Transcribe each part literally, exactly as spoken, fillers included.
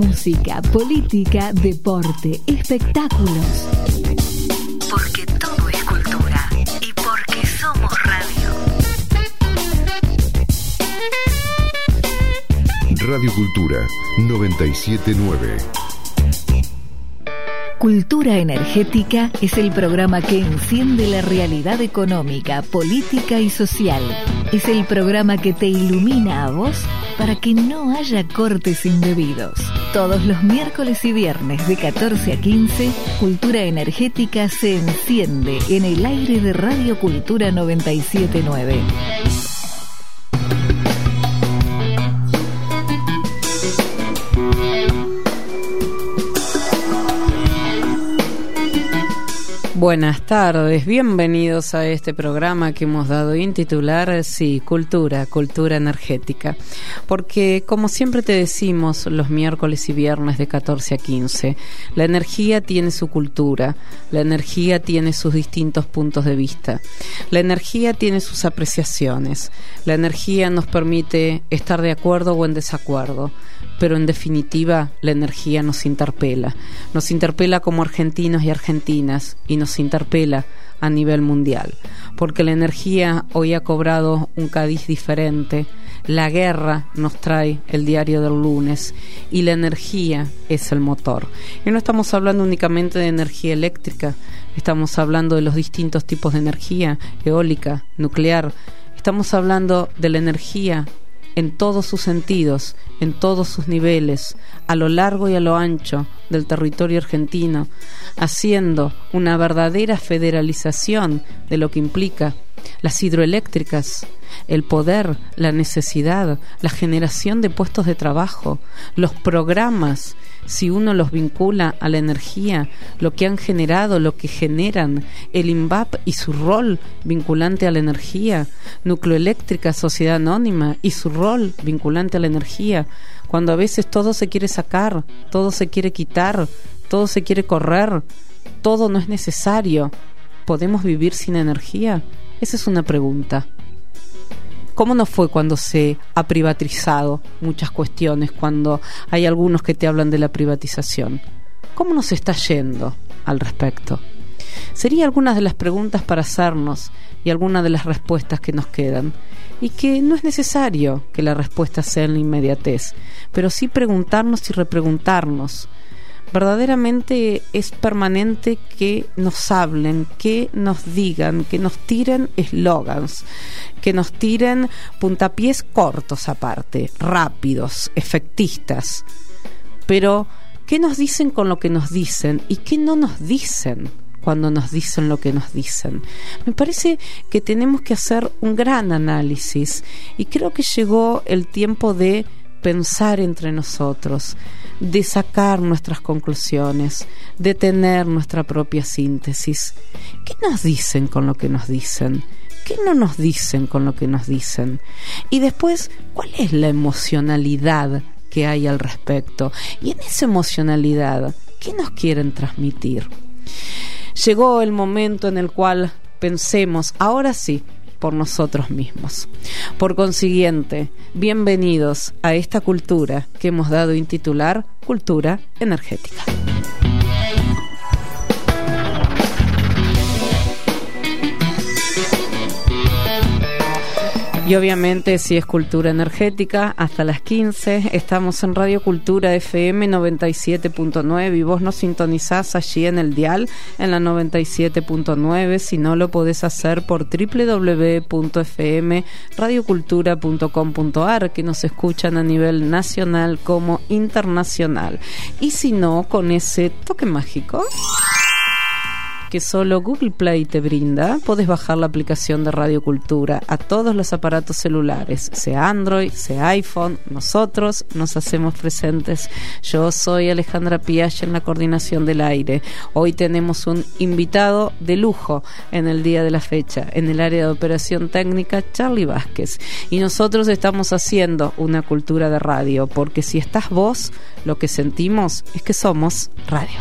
música, política, deporte, espectáculos. Porque todo es cultura y porque somos radio. Radio Cultura noventa y siete punto nueve. Cultura Energética es el programa que enciende la realidad económica, política y social. Es el programa que te ilumina a vos para que no haya cortes indebidos. Todos los miércoles y viernes de catorce a quince, Cultura Energética se enciende en el aire de Radio Cultura noventa y siete punto nueve. Buenas tardes, bienvenidos a este programa que hemos dado en titular, sí, Cultura, Cultura Energética. Porque, como siempre te decimos, los miércoles y viernes de catorce a quince, la energía tiene su cultura, la energía tiene sus distintos puntos de vista, la energía tiene sus apreciaciones, la energía nos permite estar de acuerdo o en desacuerdo. Pero en definitiva la energía nos interpela, nos interpela como argentinos y argentinas y nos interpela a nivel mundial, porque la energía hoy ha cobrado un cariz diferente, la guerra nos trae el diario del lunes y la energía es el motor. Y no estamos hablando únicamente de energía eléctrica, estamos hablando de los distintos tipos de energía, eólica, nuclear, estamos hablando de la energía en todos sus sentidos, en todos sus niveles, a lo largo y a lo ancho del territorio argentino, haciendo una verdadera federalización de lo que implica las hidroeléctricas, el poder, la necesidad, la generación de puestos de trabajo, los programas, si uno los vincula a la energía, lo que han generado, lo que generan, el INVAP y su rol vinculante a la energía, Nucleoeléctrica, Sociedad Anónima y su rol vinculante a la energía, cuando a veces todo se quiere sacar, todo se quiere quitar, todo se quiere correr, todo no es necesario. ¿Podemos vivir sin energía? Esa es una pregunta. ¿Cómo no fue cuando se ha privatizado muchas cuestiones, cuando hay algunos que te hablan de la privatización? ¿Cómo nos está yendo al respecto? Serían algunas de las preguntas para hacernos y algunas de las respuestas que nos quedan. Y que no es necesario que la respuesta sea en la inmediatez, pero sí preguntarnos y repreguntarnos. Verdaderamente es permanente que nos hablen, que nos digan, que nos tiren eslogans, que nos tiren puntapiés cortos aparte, rápidos, efectistas. Pero, ¿qué nos dicen con lo que nos dicen y qué no nos dicen cuando nos dicen lo que nos dicen? Me parece que tenemos que hacer un gran análisis y creo que llegó el tiempo de pensar entre nosotros, de sacar nuestras conclusiones, de tener nuestra propia síntesis. ¿Qué nos dicen con lo que nos dicen? ¿Qué no nos dicen con lo que nos dicen? Y después, ¿cuál es la emocionalidad que hay al respecto? Y en esa emocionalidad, ¿qué nos quieren transmitir? Llegó el momento en el cual pensemos, ahora sí, por nosotros mismos. Por consiguiente, bienvenidos a esta cultura que hemos dado en titular Cultura Energética. Y obviamente, si es Cultura Energética, hasta las quince estamos en Radio Cultura F M noventa y siete punto nueve y vos nos sintonizás allí en el dial en la noventa y siete punto nueve. Si no, lo podés hacer por doble u doble u doble u punto f m radio cultura punto com punto a r, que nos escuchan a nivel nacional como internacional. Y si no, con ese toque mágico que solo Google Play te brinda, podés bajar la aplicación de Radio Cultura a todos los aparatos celulares, sea Android, sea iPhone. Nosotros nos hacemos presentes. Yo soy Alejandra Piache en la coordinación del aire. Hoy tenemos un invitado de lujo en el día de la fecha, en el área de operación técnica, Charlie Vázquez. Y nosotros estamos haciendo una cultura de radio, porque si estás vos, lo que sentimos es que somos radio.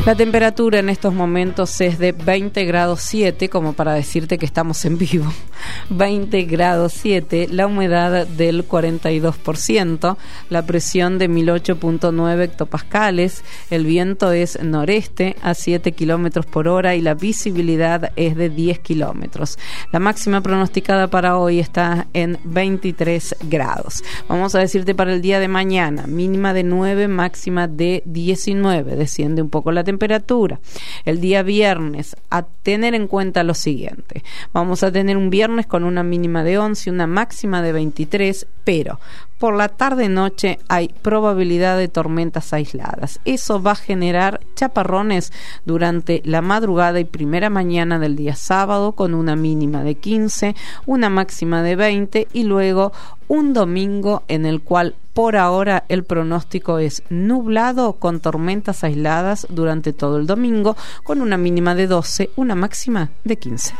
La temperatura en estos momentos es de veinte grados siete, como para decirte que estamos en vivo. veinte grados siete, la humedad del cuarenta y dos por ciento, la presión de mil ocho punto nueve hectopascales, el viento es noreste a siete kilómetros por hora y la visibilidad es de diez kilómetros. La máxima pronosticada para hoy está en veintitrés grados. Vamos a decirte para el día de mañana, mínima de nueve, máxima de diecinueve, desciende un poco la temperatura. El día viernes, a tener en cuenta lo siguiente: vamos a tener un viernes con una mínima de once, una máxima de veintitrés, pero por la tarde-noche hay probabilidad de tormentas aisladas. Eso va a generar chaparrones durante la madrugada y primera mañana del día sábado, con una mínima de quince, una máxima de veinte, y luego un domingo en el cual por ahora el pronóstico es nublado con tormentas aisladas durante todo el domingo, con una mínima de doce, una máxima de quince.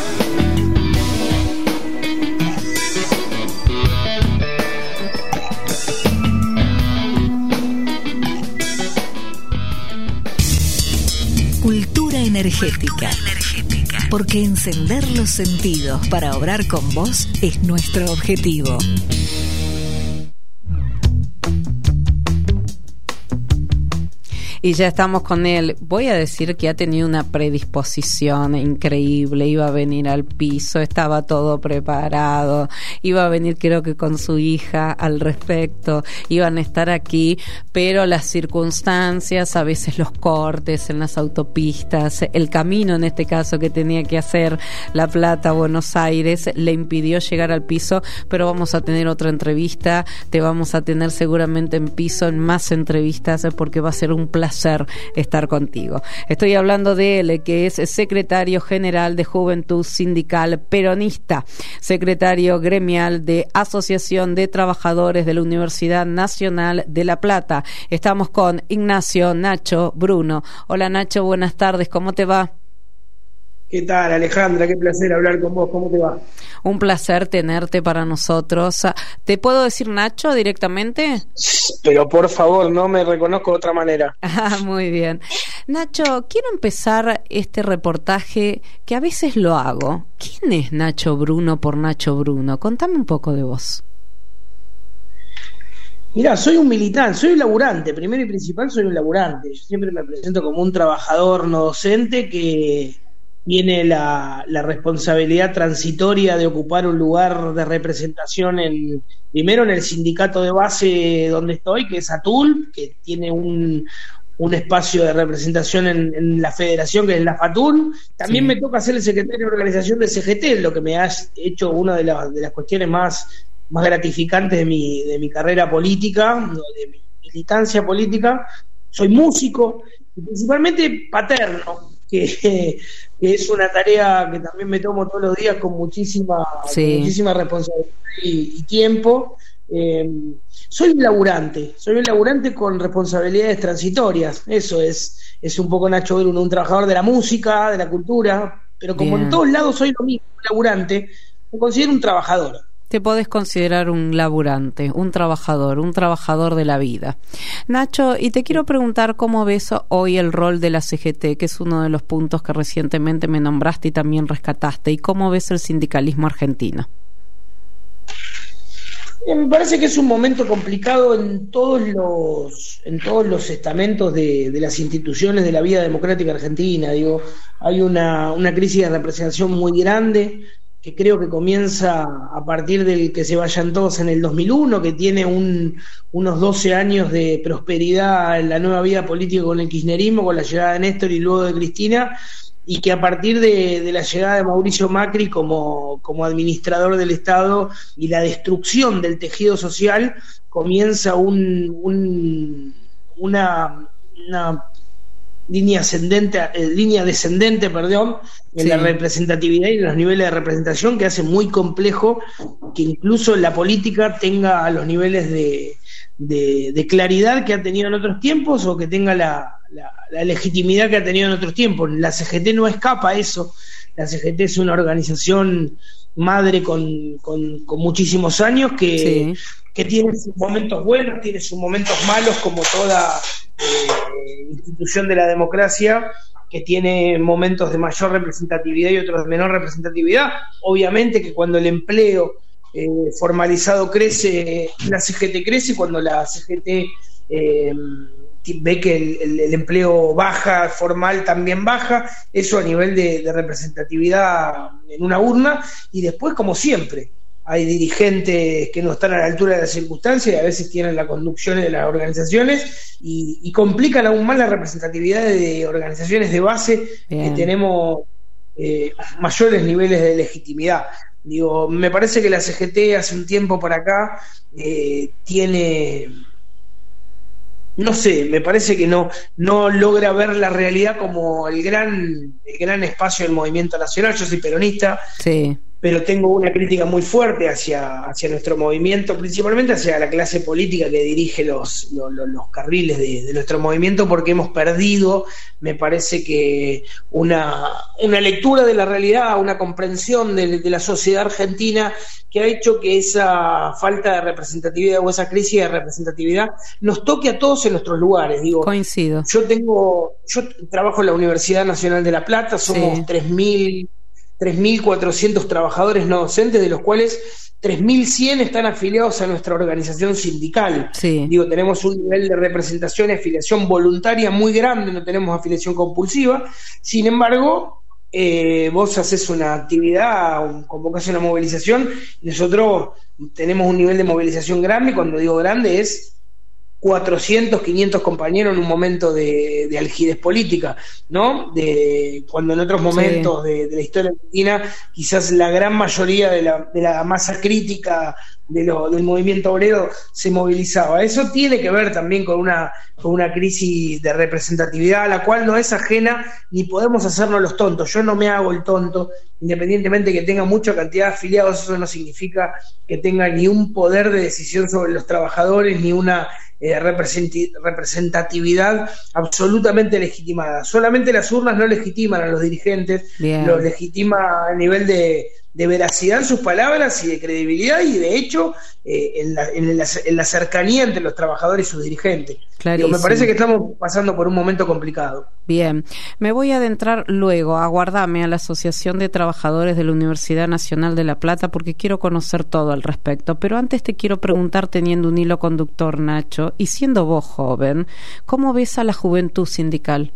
Cultura energética. Porque encender los sentidos para obrar con vos es nuestro objetivo. Y ya estamos con él. Voy a decir que ha tenido una predisposición increíble. Iba a venir al piso, estaba todo preparado. Iba a venir, creo que con su hija al respecto. Iban a estar aquí, pero las circunstancias, a veces los cortes en las autopistas, el camino en este caso que tenía que hacer La Plata, Buenos Aires, le impidió llegar al piso. Pero vamos a tener otra entrevista. Te vamos a tener seguramente en piso en más entrevistas, porque va a ser un placer estar contigo. Estoy hablando de él, que es secretario general de Juventud Sindical Peronista, secretario gremial de Asociación de Trabajadores de la Universidad Nacional de La Plata. Estamos con Ignacio Nacho Bruno. Hola Nacho, buenas tardes, ¿cómo te va? ¿Qué tal, Alejandra? Qué placer hablar con vos. ¿Cómo te va? Un placer tenerte para nosotros. ¿Te puedo decir Nacho directamente? Pero por favor, no me reconozco de otra manera. Ah, muy bien. Nacho, quiero empezar este reportaje que a veces lo hago. ¿Quién es Nacho Bruno por Nacho Bruno? Contame un poco de vos. Mirá, soy un militante, soy un laburante. Primero y principal, soy un laburante. Yo siempre me presento como un trabajador no docente que tiene la, la responsabilidad transitoria de ocupar un lugar de representación en, primero en el sindicato de base donde estoy, que es ATUL, que tiene un, un espacio de representación en, en la federación, que es la FATUL. También sí. Me toca ser el secretario de organización de C G T, lo que me ha hecho una de, la, de las cuestiones más, más gratificantes de mi, de mi carrera política, de mi militancia política. Soy músico y principalmente paterno, que, que es una tarea que también me tomo todos los días con muchísima, sí. con muchísima responsabilidad y, y tiempo. Eh, soy un laburante, soy un laburante con responsabilidades transitorias. Eso es, es un poco Nacho Bruno, un trabajador de la música, de la cultura, pero como Bien. En todos lados soy lo mismo, un laburante, me considero un trabajador. Te podés considerar un laburante, un trabajador, un trabajador de la vida. Nacho, y te quiero preguntar cómo ves hoy el rol de la C G T, que es uno de los puntos que recientemente me nombraste y también rescataste, y cómo ves el sindicalismo argentino. Eh, me parece que es un momento complicado en todos los en todos los estamentos de, de las instituciones de la vida democrática argentina. Digo, hay una, una crisis de representación muy grande, que creo que comienza a partir del que se vayan todos en el dos mil uno, que tiene un, unos doce años de prosperidad en la nueva vida política con el kirchnerismo, con la llegada de Néstor y luego de Cristina, y que a partir de, de la llegada de Mauricio Macri como, como administrador del Estado y la destrucción del tejido social, comienza un, un, una... una línea ascendente, eh, línea descendente, perdón, en sí. la representatividad y en los niveles de representación, que hace muy complejo que incluso la política tenga los niveles de, de, de claridad que ha tenido en otros tiempos, o que tenga la, la, la legitimidad que ha tenido en otros tiempos. La C G T no escapa a eso. La C G T es una organización madre con, con, con muchísimos años que, sí. que tiene sus momentos buenos, tiene sus momentos malos, como toda eh, institución de la democracia que tiene momentos de mayor representatividad y otros de menor representatividad. Obviamente que cuando el empleo eh, formalizado crece, la C G T crece, cuando la C G T eh, ve que el, el, el empleo baja, formal también baja, eso a nivel de, de representatividad en una urna, y después, como siempre, hay dirigentes que no están a la altura de las circunstancias y a veces tienen la conducción de las organizaciones y, y complican aún más la representatividad de organizaciones de base. Bien. Que tenemos eh, mayores niveles de legitimidad. Digo, me parece que la C G T hace un tiempo para acá eh, tiene... No sé, me parece que no, no logra ver la realidad como el gran, el gran espacio del movimiento nacional. Yo soy peronista, sí, pero tengo una crítica muy fuerte hacia, hacia nuestro movimiento, principalmente hacia la clase política que dirige los, los, los carriles de, de nuestro movimiento, porque hemos perdido, me parece que una, una lectura de la realidad, una comprensión de, de la sociedad argentina que ha hecho que esa falta de representatividad o esa crisis de representatividad nos toque a todos en nuestros lugares. Digo, coincido. Yo tengo, yo trabajo en la Universidad Nacional de La Plata, somos sí. tres mil cuatrocientos trabajadores no docentes, de los cuales tres mil cien están afiliados a nuestra organización sindical. Sí. Digo, tenemos un nivel de representación y afiliación voluntaria muy grande, no tenemos afiliación compulsiva. Sin embargo, Eh, vos haces una actividad, un, convocás una movilización, y nosotros tenemos un nivel de movilización grande, y cuando digo grande es cuatrocientos, quinientos compañeros en un momento de, de algidez política, ¿no? De cuando en otros momentos sí. de, de la historia argentina quizás la gran mayoría de la, de la masa crítica de lo, del movimiento obrero se movilizaba. Eso tiene que ver también con una, con una crisis de representatividad a la cual no es ajena, ni podemos hacernos los tontos. Yo no me hago el tonto, independientemente que tenga mucha cantidad de afiliados. Eso no significa que tenga ni un poder de decisión sobre los trabajadores, ni una eh, representatividad absolutamente legitimada. Solamente las urnas no legitiman a los dirigentes. Bien. Los legitima a nivel de de veracidad en sus palabras y de credibilidad, y de hecho eh, en, la, en, la, en la cercanía entre los trabajadores y sus dirigentes. Digo, me parece que estamos pasando por un momento complicado. Bien, me voy a adentrar luego, aguardame a la Asociación de Trabajadores de la Universidad Nacional de La Plata, porque quiero conocer todo al respecto, pero antes te quiero preguntar, teniendo un hilo conductor, Nacho, y siendo vos joven, ¿cómo ves a la juventud sindical?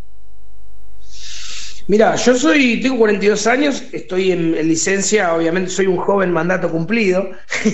Mira, yo soy, tengo cuarenta y dos años, estoy en, en licencia, obviamente soy un joven mandato cumplido,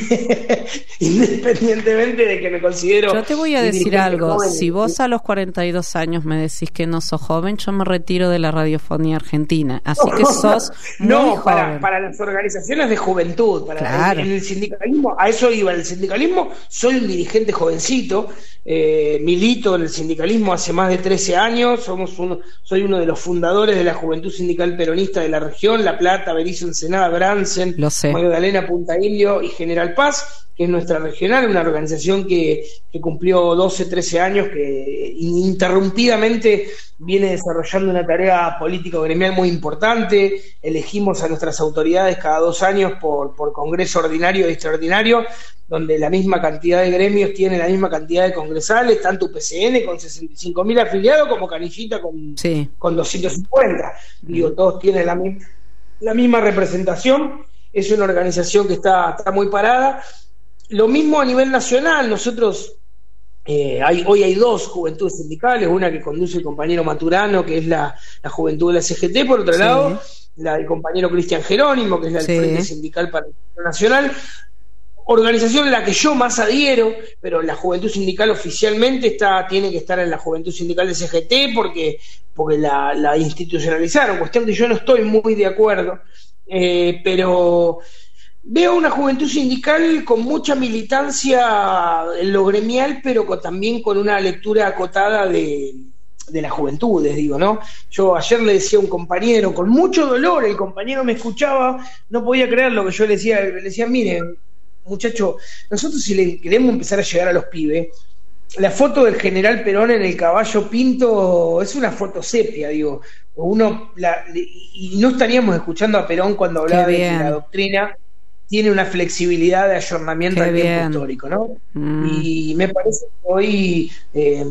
independientemente de que me considero... Yo te voy a decir algo, joven. Si vos a los cuarenta y dos años me decís que no sos joven, yo me retiro de la radiofonía argentina, así que sos muy no, joven. Para, para las organizaciones de juventud, para claro. en, en el sindicalismo, a eso iba, el sindicalismo, soy un dirigente jovencito, eh, milito en el sindicalismo hace más de trece años, somos uno, soy uno de los fundadores de la Juventud Sindical Peronista de la región, La Plata, Berizo, Ensenada, Bransen, Magdalena, Punta Indio y General Paz, que es nuestra regional, una organización que, que cumplió doce, trece años, que ininterrumpidamente viene desarrollando una tarea político-gremial muy importante. Elegimos a nuestras autoridades cada dos años por, por congreso ordinario y extraordinario, donde la misma cantidad de gremios tiene la misma cantidad de congresales, tanto U P C N con sesenta y cinco mil afiliados como Canillita con, sí. con doscientos cincuenta. Digo, todos tienen la, la misma representación. Es una organización que está, está muy parada. Lo mismo a nivel nacional. Nosotros eh, hay, hoy hay dos juventudes sindicales, una que conduce el compañero Maturano, que es la, la juventud de la C G T, por otro sí. lado la del compañero Cristian Jerónimo, que es la del sí. Frente Sindical para el Nacional, organización en la que yo más adhiero, pero la juventud sindical oficialmente está, tiene que estar en la juventud sindical de C G T porque, porque la, la institucionalizaron, cuestión que yo no estoy muy de acuerdo, eh, pero veo una juventud sindical con mucha militancia en lo gremial, pero con, también con una lectura acotada de, de las juventudes, digo, ¿no? Yo ayer le decía a un compañero, con mucho dolor, el compañero me escuchaba, no podía creer lo que yo le decía, le decía, miren, muchacho, nosotros si le queremos empezar a llegar a los pibes, la foto del general Perón en el caballo pinto es una foto sepia, digo, uno la, y no estaríamos escuchando a Perón cuando hablaba de que la doctrina tiene una flexibilidad de ayornamiento al tiempo histórico, ¿no? Mm. Y me parece que hoy eh,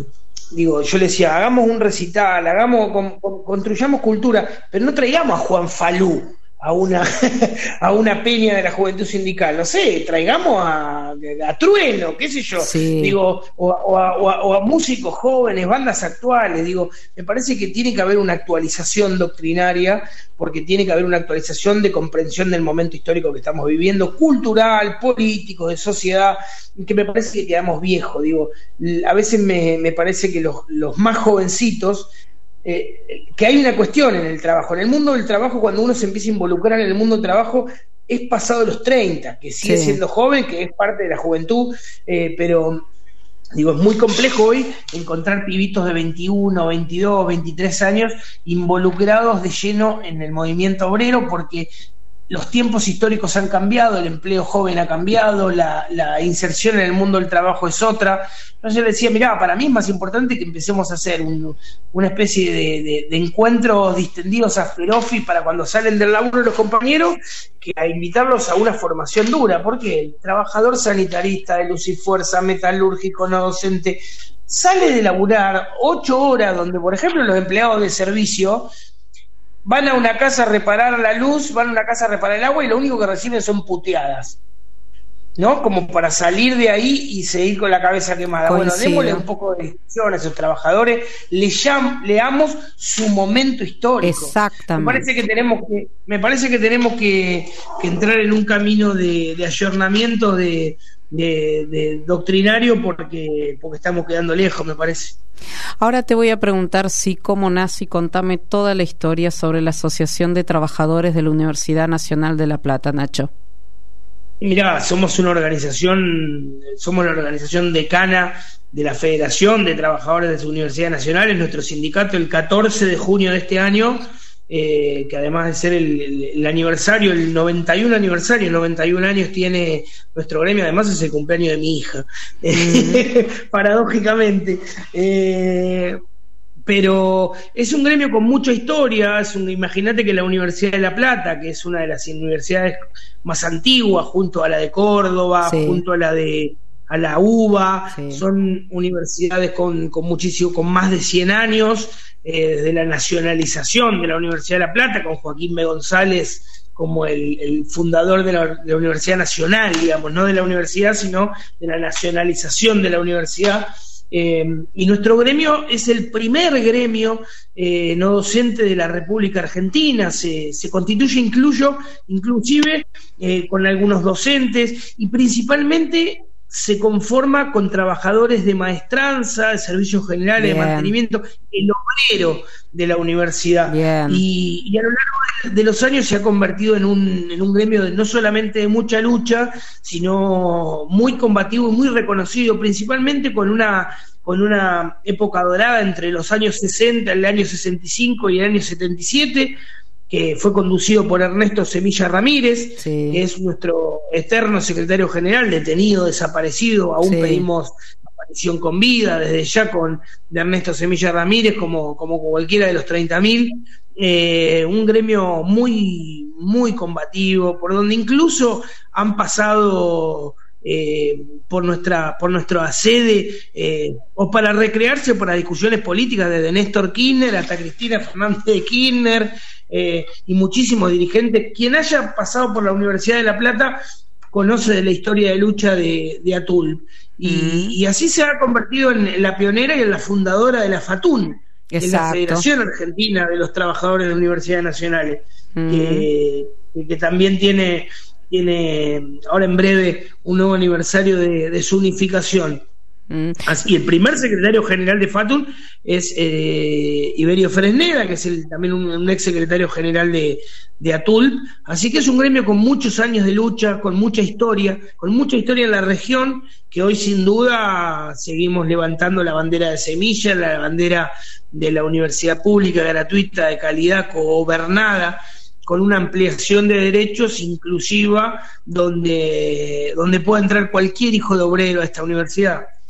digo, yo le decía, hagamos un recital, hagamos, con, con, construyamos cultura, pero no traigamos a Juan Falú a una a una peña de la juventud sindical, no sé, traigamos a, a Trueno, qué sé yo, sí. digo, o, o, a, o, a, o a músicos jóvenes, bandas actuales, digo, me parece que tiene que haber una actualización doctrinaria, porque tiene que haber una actualización de comprensión del momento histórico que estamos viviendo, cultural, político, de sociedad, que me parece que quedamos viejos, digo, a veces me, me parece que los, los más jovencitos, Eh, que hay una cuestión en el trabajo. En el mundo del trabajo, cuando uno se empieza a involucrar en el mundo del trabajo, es pasado los treinta, que sigue sí. siendo joven, que es parte de la juventud, eh, pero digo, es muy complejo hoy encontrar pibitos de veintiuno, veintidós, veintitrés años involucrados de lleno en el movimiento obrero, porque los tiempos históricos han cambiado, el empleo joven ha cambiado, la, la inserción en el mundo del trabajo es otra. Entonces yo le decía, mirá, para mí es más importante que empecemos a hacer un, una especie de, de, de encuentros distendidos a Ferofi para cuando salen del laburo los compañeros, que a invitarlos a una formación dura, porque el trabajador sanitarista, de luz y fuerza, metalúrgico, no docente, sale de laburar ocho horas, donde por ejemplo los empleados de servicio van a una casa a reparar la luz, van a una casa a reparar el agua y lo único que reciben son puteadas, ¿no? Como para salir de ahí y seguir con la cabeza quemada. Coincido. Bueno, démosle un poco de discusión a esos trabajadores, le llam, leamos su momento histórico. Exactamente. Me parece que tenemos que, me parece que tenemos que, que entrar en un camino de, de ayornamiento de, de, de doctrinario porque, porque estamos quedando lejos, me parece. Ahora te voy a preguntar si cómo nace y contame toda la historia sobre la Asociación de Trabajadores de la Universidad Nacional de La Plata, Nacho. Mirá, somos una organización, somos la organización decana de la Federación de Trabajadores de las Universidades Nacionales, nuestro sindicato el catorce de junio de este año, eh, que además de ser el, el, el aniversario, el noventa y uno aniversario, noventa y uno años tiene nuestro gremio, además es el cumpleaños de mi hija, mm. paradójicamente. Eh, pero es un gremio con mucha historia. Es un, imagínate que la Universidad de La Plata, que es una de las universidades más antiguas, junto a la de Córdoba, sí. junto a la de a la UBA, sí. son universidades con, con muchísimo, con más de cien años, eh, desde la nacionalización de la Universidad de La Plata, con Joaquín B. González como el, el fundador de la, de la Universidad Nacional, digamos, no de la universidad, sino de la nacionalización de la universidad. Eh, y nuestro gremio es el primer gremio eh, no docente de la República Argentina, se, se constituye incluyo, inclusive eh, con algunos docentes, y principalmente se conforma con trabajadores de maestranza, de servicios generales, Bien. de mantenimiento, el obrero de la universidad. Y, y a lo largo de, de los años se ha convertido en un, en un gremio de, no solamente de mucha lucha, sino muy combativo y muy reconocido, principalmente con una, con una época dorada entre los años sesenta, el año sesenta y cinco y el año setenta y siete, que fue conducido por Ernesto Semilla Ramírez, sí. que es nuestro eterno secretario general, detenido, desaparecido, aún sí. pedimos aparición con vida, desde ya con de Ernesto Semilla Ramírez, como, como cualquiera de los treinta mil, eh, un gremio muy, muy combativo, por donde incluso han pasado eh, por nuestra, por nuestra sede, eh, o para recrearse o para discusiones políticas, desde Néstor Kirchner hasta Cristina Fernández de Kirchner, Eh, y muchísimos dirigentes. Quien haya pasado por la Universidad de La Plata conoce de la historia de lucha de, de Atul, y, mm. y así se ha convertido en la pionera y en la fundadora de la FATUN, que es la Federación Argentina de los Trabajadores de las Universidades Nacionales, mm. que, que también tiene, tiene ahora en breve un nuevo aniversario de, de su unificación. Mm. Así, el primer secretario general de FATUN es eh, Iberio Fresneda, que es el, también un, un ex secretario general de, de Atul. Así que es un gremio con muchos años de lucha, con mucha historia, con mucha historia en la región, que hoy sin duda seguimos levantando la bandera de Semilla, la bandera de la universidad pública, gratuita, de calidad, gobernada, con una ampliación de derechos inclusiva, donde, donde pueda entrar cualquier hijo de obrero a esta universidad.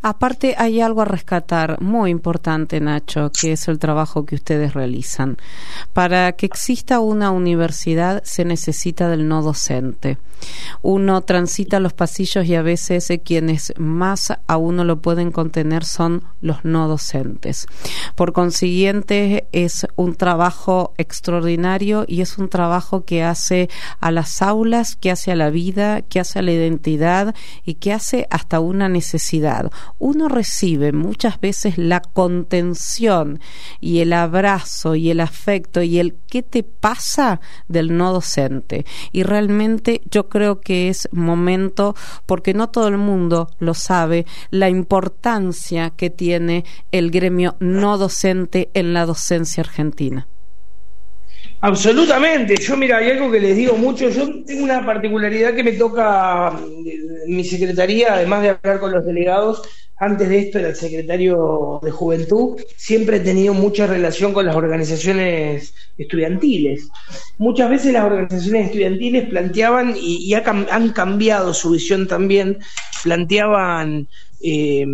Aparte, hay algo a rescatar muy importante, Nacho, que es el trabajo que ustedes realizan. Para que exista una universidad se necesita del no docente. Uno transita los pasillos y a veces eh, quienes más a uno lo pueden contener son los no docentes. Por consiguiente, es un trabajo extraordinario y es un trabajo que hace a las aulas, que hace a la vida, que hace a la identidad y que hace hasta una necesidad. Uno recibe muchas veces la contención y el abrazo y el afecto y el ¿qué te pasa? Del no docente. Y realmente yo creo que es momento, porque no todo el mundo lo sabe, la importancia que tiene el gremio no docente en la docencia argentina. Absolutamente. Yo, mira, hay algo que les digo mucho. Yo tengo una particularidad que me toca en mi secretaría, además de hablar con los delegados. Antes de esto era el secretario de Juventud. Siempre he tenido mucha relación con las organizaciones estudiantiles. Muchas veces las organizaciones estudiantiles planteaban, y, y ha, han cambiado su visión también, planteaban eh,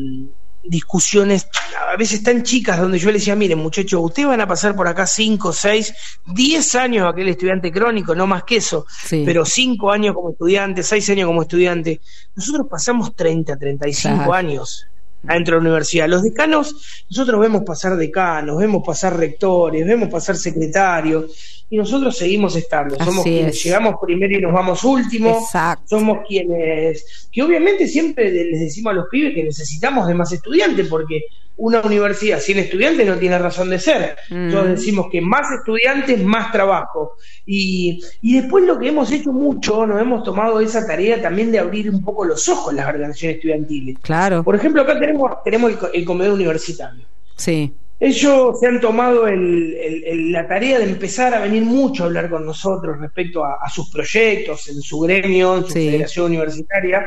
discusiones a veces tan chicas, donde yo le decía, miren muchachos, ustedes van a pasar por acá cinco, seis, diez años aquel estudiante crónico, no más que eso, sí. Pero cinco años como estudiante, seis años como estudiante. Nosotros pasamos treinta, treinta y cinco claro. años adentro de la universidad. Los decanos, nosotros vemos pasar decanos, vemos pasar rectores, vemos pasar secretarios, y nosotros seguimos estando. Así somos quienes es. Llegamos primero y nos vamos último. Exacto. Somos quienes, que obviamente siempre les decimos a los pibes que necesitamos de más estudiantes, porque una universidad sin estudiantes no tiene razón de ser. Mm. Entonces decimos que más estudiantes, más trabajo. Y, y después lo que hemos hecho mucho, nos hemos tomado esa tarea también de abrir un poco los ojos las organizaciones estudiantiles. Claro. Por ejemplo, acá tenemos, tenemos el, el comedor universitario. Sí. Ellos se han tomado el, el, el, la tarea de empezar a venir mucho a hablar con nosotros respecto a, a sus proyectos, en su gremio, en su sí. federación universitaria.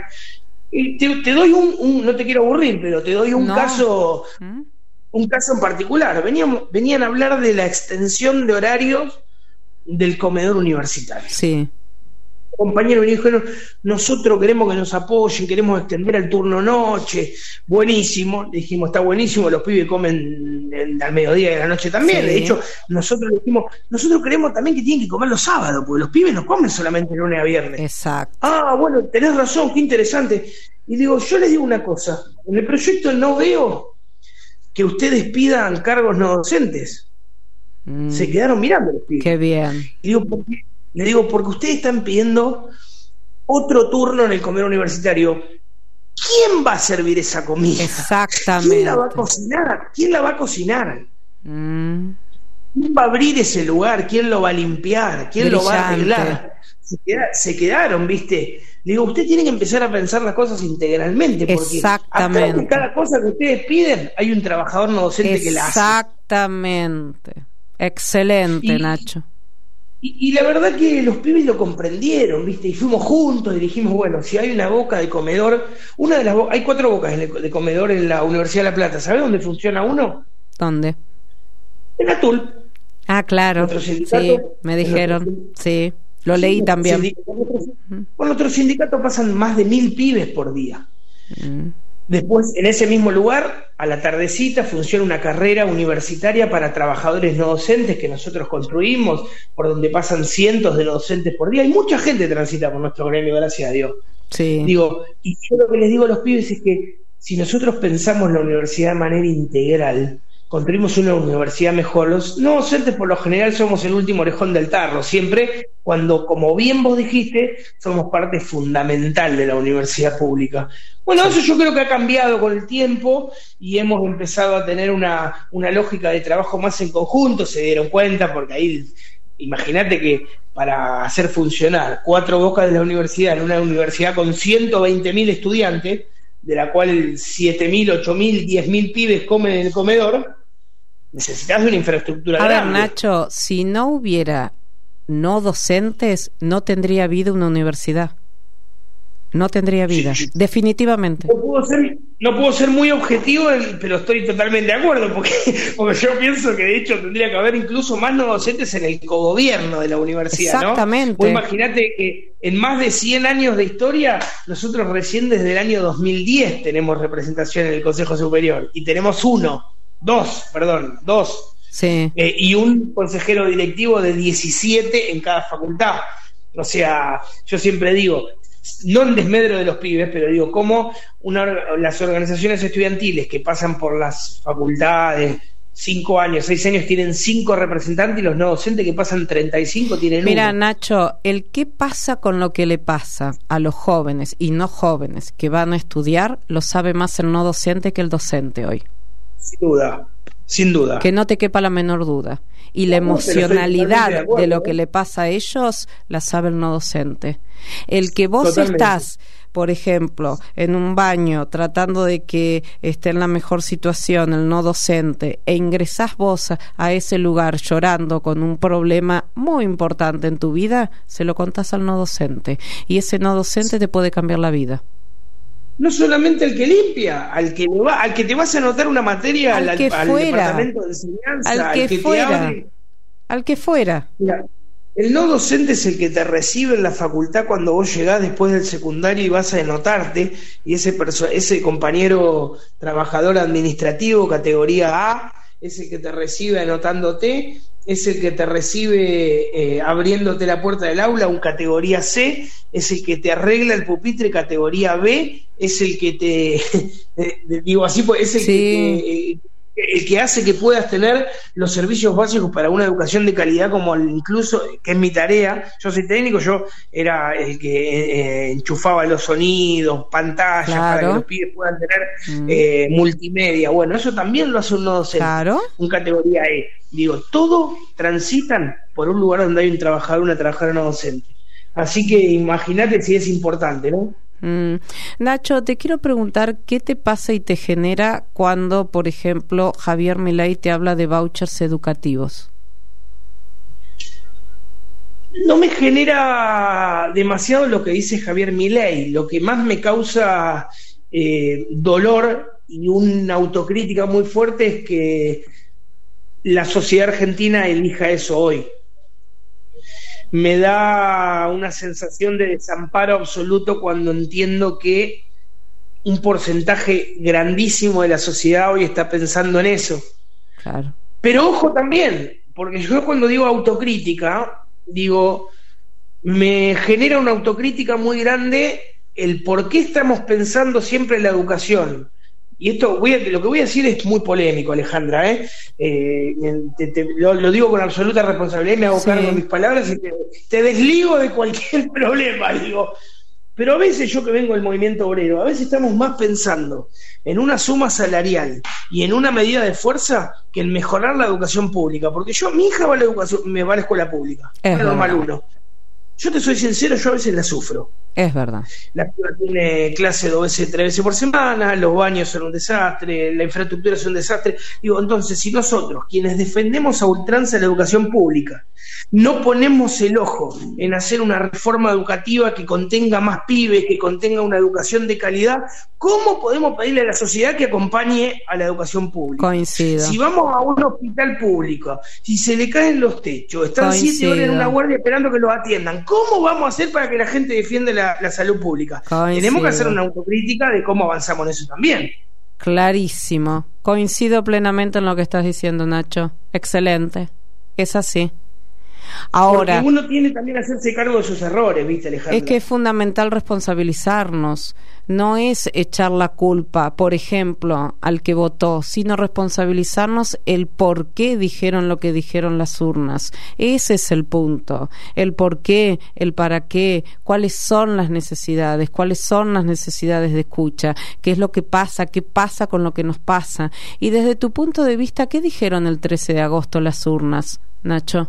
Y te, te doy un, un, no te quiero aburrir, pero te doy un no. caso, ¿Mm? un caso en particular. Venían, venían a hablar de la extensión de horarios del comedor universitario. Sí. Compañero me dijo, nosotros queremos que nos apoyen, queremos extender el turno noche. Buenísimo, le dijimos, está buenísimo, los pibes comen el, al mediodía y a la noche también. Sí. De hecho, nosotros le dijimos, nosotros queremos también que tienen que comer los sábados, porque los pibes no comen solamente lunes a viernes. Exacto. Ah, bueno, tenés razón, qué interesante. Y digo, yo les digo una cosa, en el proyecto no veo que ustedes pidan cargos no docentes. Mm. Se quedaron mirando los pibes. Qué bien. Y digo, ¿por qué? Le digo, porque ustedes están pidiendo otro turno en el comedor universitario. ¿Quién va a servir esa comida? Exactamente. ¿Quién la va a cocinar? ¿Quién la va a cocinar? Mm. ¿Quién va a abrir ese lugar? ¿Quién lo va a limpiar? ¿Quién Brillante. Lo va a arreglar? Se, queda, se quedaron, ¿viste? Le digo, usted tiene que empezar a pensar las cosas integralmente, porque atrás de cada cosa que ustedes piden hay un trabajador no docente que la hace. Exactamente. Excelente, y, Nacho. Y, y la verdad que los pibes lo comprendieron, ¿viste? Y fuimos juntos y dijimos, bueno, si hay una boca de comedor, una de las bo- hay cuatro bocas de comedor en la Universidad de La Plata. ¿Sabés dónde funciona uno? ¿Dónde? En Atul. Ah, claro. Sí, me dijeron. Sí, lo sí, leí también. Con nuestro, con nuestro sindicato pasan más de mil pibes por día. Mm. Después, en ese mismo lugar, a la tardecita, funciona una carrera universitaria para trabajadores no docentes que nosotros construimos, por donde pasan cientos de no docentes por día. Hay mucha gente que transita por nuestro gremio, gracias a Dios. Sí. Digo, y yo lo que les digo a los pibes es que si nosotros pensamos la universidad de manera integral, construimos una universidad mejor. Los no docentes por lo general somos el último orejón del tarro, siempre cuando, como bien vos dijiste, somos parte fundamental de la universidad pública. Bueno, eso yo creo que ha cambiado con el tiempo y hemos empezado a tener una, una lógica de trabajo más en conjunto, se dieron cuenta, porque ahí, imagínate que para hacer funcionar cuatro bocas de la universidad en una universidad con ciento veinte mil estudiantes, de la cual siete mil, ocho mil, diez mil pibes comen en el comedor, necesitas de una infraestructura a grande. ver, Nacho, si no hubiera no docentes, no tendría habido una universidad. no tendría vida, sí, sí. definitivamente. No puedo ser, no puedo ser muy objetivo, pero estoy totalmente de acuerdo, porque, porque yo pienso que de hecho tendría que haber incluso más no docentes en el cogobierno de la universidad, exactamente. ¿no? Pues imagínate que en más de cien años de historia, nosotros recién desde el año dos mil diez tenemos representación en el Consejo Superior, y tenemos uno, dos, perdón, dos, sí. eh, y un consejero directivo de diecisiete en cada facultad. O sea, yo siempre digo, no en desmedro de los pibes, pero digo, cómo una, las organizaciones estudiantiles que pasan por las facultades cinco años, seis años, tienen cinco representantes, y los no docentes que pasan treinta y cinco tienen Mira, uno. Nacho, el qué pasa con lo que le pasa a los jóvenes y no jóvenes que van a estudiar, lo sabe más el no docente que el docente hoy. Sin duda, sin duda. Que no te quepa la menor duda. Y la emocionalidad de, acuerdo, de lo que le pasa a ellos la sabe el no docente. El que vos Totalmente. estás, por ejemplo, en un baño tratando de que esté en la mejor situación el no docente, e ingresás vos a, a ese lugar llorando con un problema muy importante en tu vida, se lo contás al no docente, y ese no docente te puede cambiar la vida. No solamente al que limpia, al que le va, al que te vas a anotar una materia, al, al, que al, fuera, al departamento de enseñanza, al que, al que fuera, te abre. Al que fuera. Mira, el no docente es el que te recibe en la facultad cuando vos llegás después del secundario y vas a anotarte, y ese perso- ese compañero trabajador administrativo categoría A es el que te recibe anotándote, es el que te recibe eh, abriéndote la puerta del aula, un categoría C, es el que te arregla el pupitre categoría B, es el que te eh, digo así, pues es el sí. que te, el que hace que puedas tener los servicios básicos para una educación de calidad, como el, incluso, que es mi tarea. Yo soy técnico, yo era el que eh, enchufaba los sonidos, pantallas, claro, para que los pibes puedan tener mm. eh, multimedia. Bueno, eso también lo hace un no docente, claro, un categoría E. Digo, todo transitan por un lugar donde hay un trabajador, una trabajadora no docente. Así que imagínate si es importante, ¿no? Mm. Nacho, te quiero preguntar qué te pasa y te genera cuando, por ejemplo, Javier Milei te habla de vouchers educativos. No me genera demasiado lo que dice Javier Milei. Lo que más me causa eh, dolor y una autocrítica muy fuerte es que la sociedad argentina elija eso hoy. Me da una sensación de desamparo absoluto cuando entiendo que un porcentaje grandísimo de la sociedad hoy está pensando en eso. Claro. Pero ojo también, porque yo cuando digo autocrítica, digo, me genera una autocrítica muy grande el por qué estamos pensando siempre en la educación. Y esto, voy a, lo que voy a decir es muy polémico, Alejandra, ¿eh? eh te, te, lo, lo digo con absoluta responsabilidad, me hago sí. cargo de mis palabras y te, te desligo de cualquier problema, digo. Pero a veces yo que vengo del movimiento obrero, a veces estamos más pensando en una suma salarial y en una medida de fuerza que en mejorar la educación pública. Porque yo, mi hija va a la educación, me va a la escuela pública, es va normal uno. Yo te soy sincero, yo a veces la sufro. Es verdad. La escuela tiene clase dos veces, tres veces por semana, los baños son un desastre, la infraestructura es un desastre. Digo, entonces, si nosotros, quienes defendemos a ultranza la educación pública, no ponemos el ojo en hacer una reforma educativa que contenga más pibes, que contenga una educación de calidad, ¿cómo podemos pedirle a la sociedad que acompañe a la educación pública? Coincido. Si vamos a un hospital público, si se le caen los techos, están Coincido. siete horas en una guardia esperando que los atiendan, ¿cómo vamos a hacer para que la gente defienda la, la salud pública? Coincido. Tenemos que hacer una autocrítica de cómo avanzamos en eso también. Clarísimo. Coincido plenamente en lo que estás diciendo, Nacho. Excelente. Es así. Ahora, porque uno tiene también que hacerse cargo de sus errores, ¿viste, Alejandra? Es que es fundamental responsabilizarnos. No es echar la culpa, por ejemplo, al que votó, sino responsabilizarnos el por qué dijeron lo que dijeron las urnas. Ese es el punto. El por qué, el para qué, cuáles son las necesidades, cuáles son las necesidades de escucha, qué es lo que pasa, qué pasa con lo que nos pasa. Y desde tu punto de vista, ¿qué dijeron el trece de agosto las urnas, Nacho?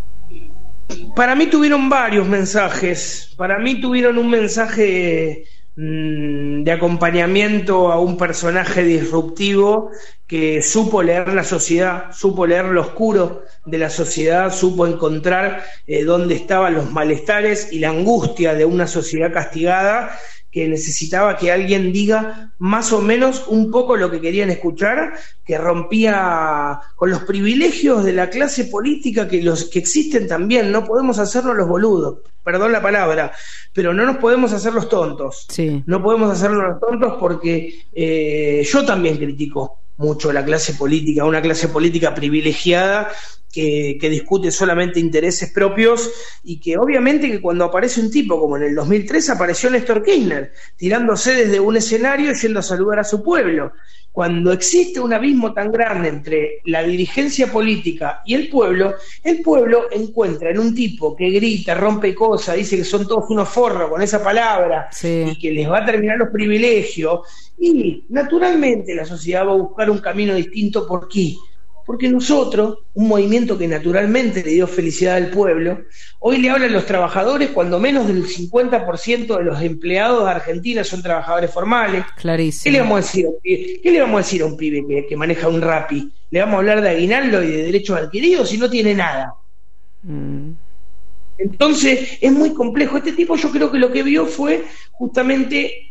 Para mí tuvieron varios mensajes. Para mí tuvieron un mensaje mmm, de acompañamiento a un personaje disruptivo que supo leer la sociedad, supo leer lo oscuro de la sociedad, supo encontrar eh, dónde estaban los malestares y la angustia de una sociedad castigada, que necesitaba que alguien diga más o menos un poco lo que querían escuchar, que rompía con los privilegios de la clase política que los que existen también. No podemos hacernos los boludos, perdón la palabra, pero no nos podemos hacer los tontos. Sí. No podemos hacernos los tontos porque eh, yo también critico mucho la clase política, una clase política privilegiada que, que discute solamente intereses propios, y que obviamente que cuando aparece un tipo como en el dos mil tres apareció Néstor Kirchner tirándose desde un escenario yendo a saludar a su pueblo, cuando existe un abismo tan grande entre la dirigencia política y el pueblo, el pueblo encuentra en un tipo que grita, rompe cosas, dice que son todos unos forros con esa palabra, sí, y que les va a terminar los privilegios, y naturalmente la sociedad va a buscar un camino distinto. ¿Por qué? Porque nosotros, un movimiento que naturalmente le dio felicidad al pueblo, hoy le hablan los trabajadores cuando menos del cincuenta por ciento de los empleados de Argentina son trabajadores formales. Clarísimo. ¿Qué le vamos a decir, qué le vamos a, decir a un pibe que, que maneja un Rappi? ¿Le vamos a hablar de aguinaldo y de derechos adquiridos si no tiene nada? Mm. Entonces es muy complejo. Este tipo, yo creo que lo que vio fue justamente,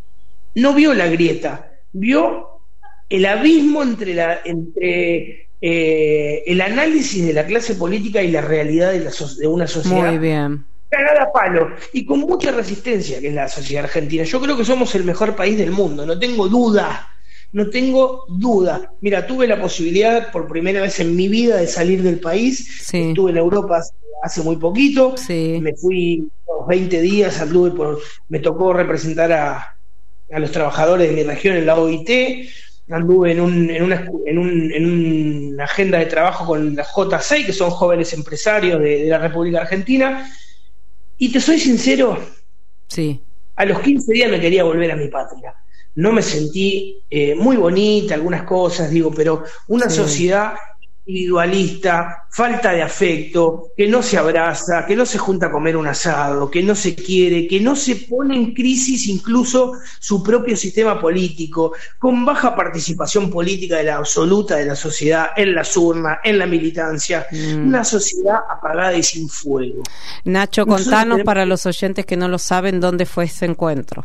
no vio la grieta, vio el abismo entre la entre eh, el análisis de la clase política y la realidad de, la so- de una sociedad. Muy bien. Cagada a palo y con mucha resistencia, que es la sociedad argentina. Yo creo que somos el mejor país del mundo, no tengo duda, no tengo duda. Mira, tuve la posibilidad por primera vez en mi vida de salir del país. Sí. Estuve en Europa hace, hace muy poquito. Sí. Me fui unos veinte días, anduve por, me tocó representar a, a los trabajadores de mi región en la O I T. Anduve en, un, en, una, en, un, en una agenda de trabajo con la J seis, que son jóvenes empresarios de, de la República Argentina, y te soy sincero, sí, a los quince días me quería volver a mi patria. No me sentí eh, muy bonita algunas cosas, digo, pero una sí. sociedad individualista, falta de afecto, que no se abraza, que no se junta a comer un asado, que no se quiere, que no se pone en crisis incluso su propio sistema político, con baja participación política de la absoluta de la sociedad en las urnas, en la militancia, mm. una sociedad apagada y sin fuego. Nacho, Nosotros contanos tenemos... para los oyentes que no lo saben, ¿dónde fue ese encuentro?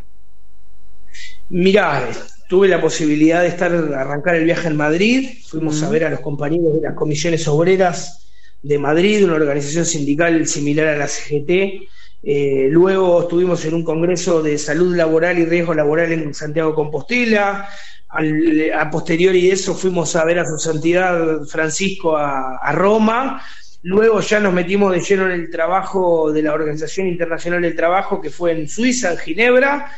Mirá, tuve la posibilidad de estar arrancar el viaje en Madrid, fuimos mm. a ver a los compañeros de las comisiones obreras de Madrid, una organización sindical similar a la C G T. Eh, luego estuvimos en un congreso de salud laboral y riesgo laboral en Santiago de Compostela. Al, a posteriori de eso fuimos a ver a su santidad Francisco a, a Roma. Luego ya nos metimos de lleno en el trabajo de la Organización Internacional del Trabajo, que fue en Suiza, en Ginebra.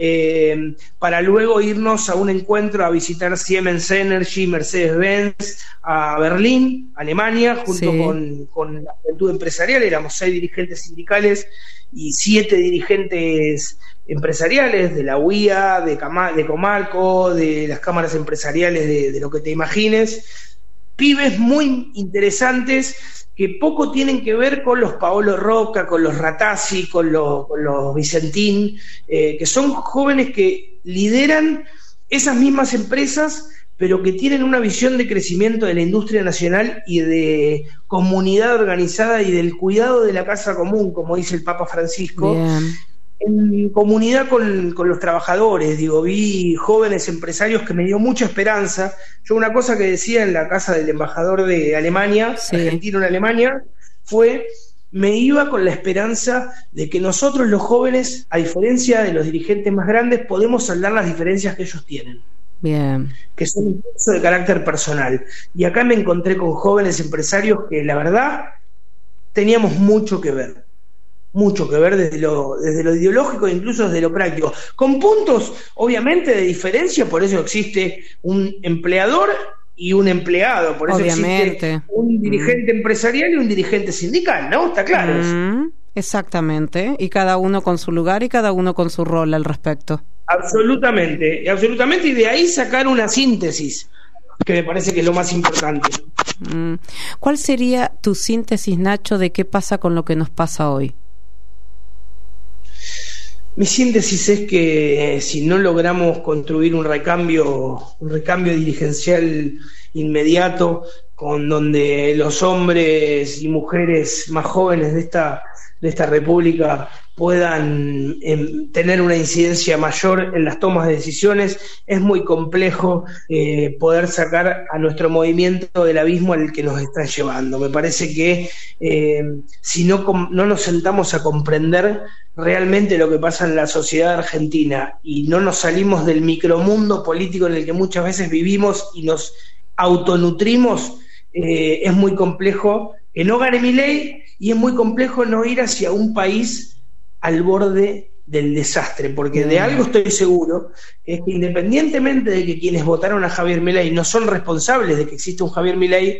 Eh, para luego irnos a un encuentro a visitar Siemens Energy, Mercedes-Benz a Berlín, Alemania, junto sí. con, con la juventud empresarial. Éramos seis dirigentes sindicales y siete dirigentes empresariales de la U I A, de, Cama, de Comalco, de las cámaras empresariales de, de lo que te imagines. Pibes muy interesantes que poco tienen que ver con los Paolo Roca, con los Ratazzi, con los, con los Vicentín, eh, que son jóvenes que lideran esas mismas empresas, pero que tienen una visión de crecimiento de la industria nacional y de comunidad organizada y del cuidado de la casa común, como dice el Papa Francisco. Bien. En comunidad con, con los trabajadores, digo, vi jóvenes empresarios que me dio mucha esperanza. Yo una cosa que decía en la casa del embajador de Alemania, sí. argentino en Alemania, fue, me iba con la esperanza de que nosotros los jóvenes, a diferencia de los dirigentes más grandes, podemos saldar las diferencias que ellos tienen. Bien. Que son incluso de carácter personal. Y acá me encontré con jóvenes empresarios que la verdad teníamos mucho que ver. mucho que ver desde lo, desde lo ideológico e incluso desde lo práctico, con puntos obviamente de diferencia. Por eso existe un empleador y un empleado, por eso obviamente existe un dirigente mm. empresarial y un dirigente sindical, ¿no? Está claro mm, eso. Exactamente, y cada uno con su lugar y cada uno con su rol al respecto. Absolutamente, absolutamente, y de ahí sacar una síntesis, que me parece que es lo más importante. Mm. ¿Cuál sería tu síntesis, Nacho, de qué pasa con lo que nos pasa hoy? Mi síntesis es que si no logramos construir un recambio, un recambio dirigencial inmediato, con donde los hombres y mujeres más jóvenes de esta, de esta república puedan eh, tener una incidencia mayor en las tomas de decisiones, es muy complejo eh, poder sacar a nuestro movimiento del abismo al que nos está llevando. Me parece que eh, si no, no nos sentamos a comprender realmente lo que pasa en la sociedad argentina y no nos salimos del micromundo político en el que muchas veces vivimos y nos autonutrimos, eh, es muy complejo que no gane Milei y es muy complejo no ir hacia un país al borde del desastre, porque de algo estoy seguro, es que independientemente de que quienes votaron a Javier Milei no son responsables de que exista un Javier Milei,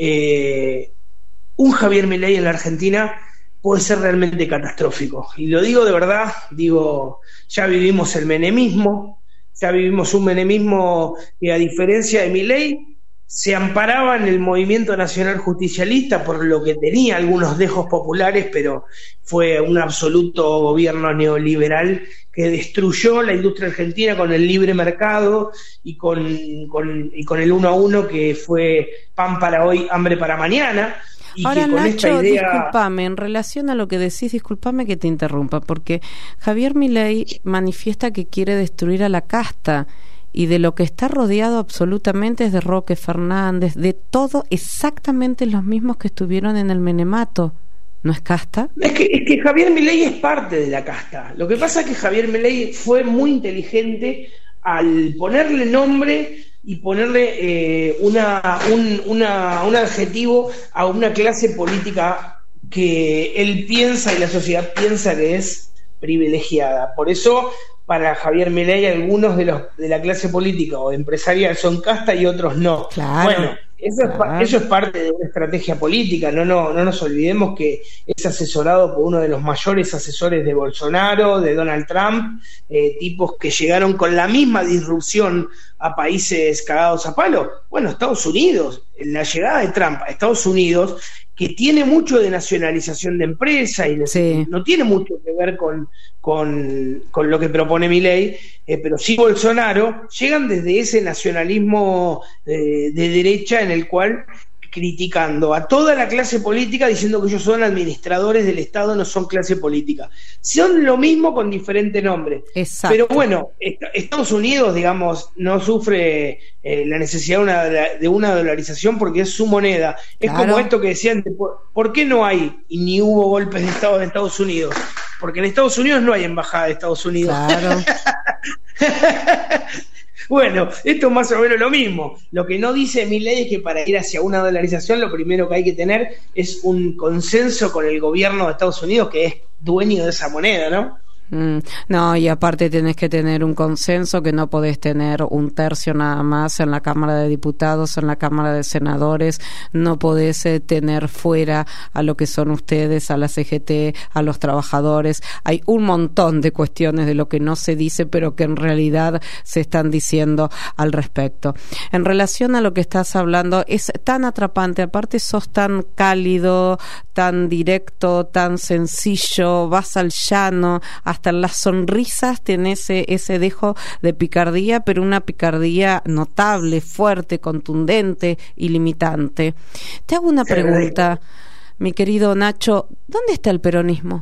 eh, un Javier Milei en la Argentina puede ser realmente catastrófico. Y lo digo de verdad, digo, ya vivimos el menemismo, ya vivimos un menemismo que, a diferencia de Milei, se amparaba en el movimiento nacional justicialista, por lo que tenía algunos dejos populares, pero fue un absoluto gobierno neoliberal que destruyó la industria argentina con el libre mercado y con, con, y con el uno a uno, que fue pan para hoy, hambre para mañana. Y ahora, que con Nacho, esta idea... discúlpame, en relación a lo que decís, discúlpame que te interrumpa, porque Javier Milei manifiesta que quiere destruir a la casta, y de lo que está rodeado absolutamente es de Roque Fernández, de todo exactamente los mismos que estuvieron en el Menemato. ¿No es casta? Es que, es que Javier Milei es parte de la casta. Lo que pasa es que Javier Milei fue muy inteligente al ponerle nombre y ponerle eh, una, un, una, un adjetivo a una clase política que él piensa y la sociedad piensa que es privilegiada. Por eso, para Javier Milei, algunos de los de la clase política o empresarial son casta y otros no. Claro, bueno, eso, claro. es, eso es parte de una estrategia política. No, no, no nos olvidemos que es asesorado por uno de los mayores asesores de Bolsonaro, de Donald Trump, eh, tipos que llegaron con la misma disrupción a países cagados a palo. Bueno, Estados Unidos, la llegada de Trump a Estados Unidos, que tiene mucho de nacionalización de empresas y de, sí. no tiene mucho que ver con, con, con lo que propone Milei, eh, pero sí Bolsonaro, llegan desde ese nacionalismo eh, de derecha en el cual criticando a toda la clase política, diciendo que ellos son administradores del Estado, no son clase política. Son lo mismo con diferente nombre. Exacto. Pero bueno, Estados Unidos, digamos, no sufre eh, la necesidad de una, de una dolarización porque es su moneda. Es claro. Como esto que decían, ¿por, ¿por qué no hay y ni hubo golpes de Estado en Estados Unidos? Porque en Estados Unidos no hay embajada de Estados Unidos. Claro. Bueno, esto es más o menos lo mismo. Lo que no dice Milei es que para ir hacia una dolarización lo primero que hay que tener es un consenso con el gobierno de Estados Unidos, que es dueño de esa moneda, ¿no? Mm, no, y aparte tenés que tener un consenso, que no podés tener un tercio nada más en la Cámara de Diputados, en la Cámara de Senadores, no podés eh, tener fuera a lo que son ustedes, a la C G T, a los trabajadores. Hay un montón de cuestiones de lo que no se dice, pero que en realidad se están diciendo al respecto. En relación a lo que estás hablando, es tan atrapante, aparte sos tan cálido, tan directo, tan sencillo, vas al llano, hasta en las sonrisas tenés ese, ese dejo de picardía, pero una picardía notable, fuerte, contundente y limitante. Te hago una pregunta, mi querido Nacho, ¿dónde está el peronismo?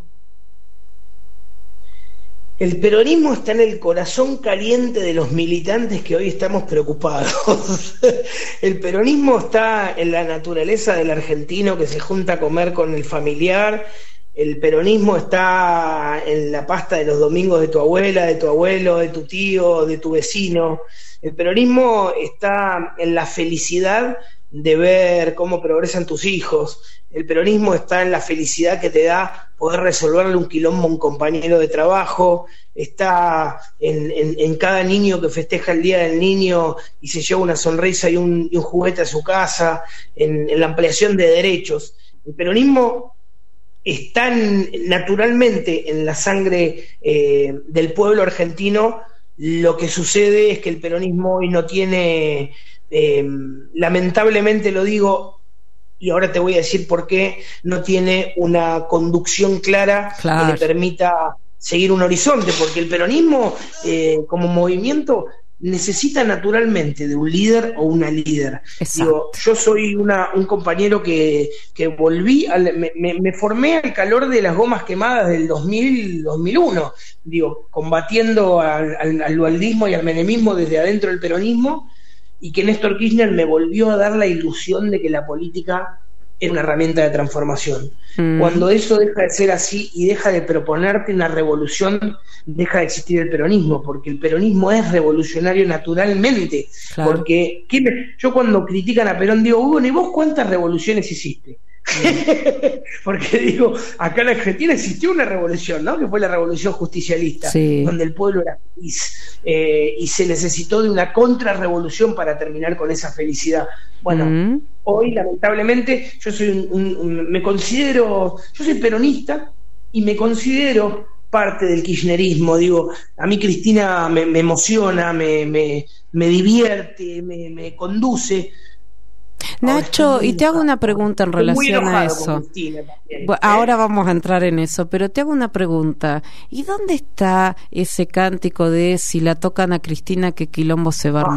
El peronismo está en el corazón caliente de los militantes que hoy estamos preocupados. El peronismo está en la naturaleza del argentino que se junta a comer con el familiar. El peronismo está en la pasta de los domingos de tu abuela, de tu abuelo, de tu tío, de tu vecino. El peronismo está en la felicidad de ver cómo progresan tus hijos. El peronismo está en la felicidad que te da poder resolverle un quilombo a un compañero de trabajo. Está en, en, en cada niño que festeja el Día del Niño y se lleva una sonrisa y un, y un juguete a su casa, en, en la ampliación de derechos. El peronismo están naturalmente en la sangre eh, del pueblo argentino. Lo que sucede es que el peronismo hoy no tiene, eh, lamentablemente lo digo, y ahora te voy a decir por qué, no tiene una conducción clara claro. que le permita seguir un horizonte, porque el peronismo eh, como movimiento necesita naturalmente de un líder o una líder. Digo, yo soy una, un compañero que, que volví, al, me, me, me formé al calor de las gomas quemadas del dos mil, dos mil uno, digo, combatiendo al, al, al dualdismo y al menemismo desde adentro del peronismo, y que Néstor Kirchner me volvió a dar la ilusión de que la política era una herramienta de transformación. Mm. Cuando eso deja de ser así y deja de proponerte una revolución, deja de existir el peronismo, porque el peronismo es revolucionario naturalmente. Claro. Porque ¿qué me... yo cuando critican a Perón digo, Hugo, ¿y vos cuántas revoluciones hiciste? Mm. Porque digo, acá en Argentina existió una revolución, ¿no? Que fue la revolución justicialista, sí, donde el pueblo era feliz, eh, y se necesitó de una contrarrevolución para terminar con esa felicidad. Bueno, mm. hoy lamentablemente yo soy un, un, un, me considero, yo soy peronista y me considero parte del kirchnerismo. Digo, a mí Cristina me, me emociona, me, me, me divierte, me, me conduce. Nacho, y te hago una pregunta en relación a eso. Cristina, también, ¿eh? Ahora vamos a entrar en eso, pero te hago una pregunta. ¿Y dónde está ese cántico de si la tocan a Cristina, qué quilombo se va a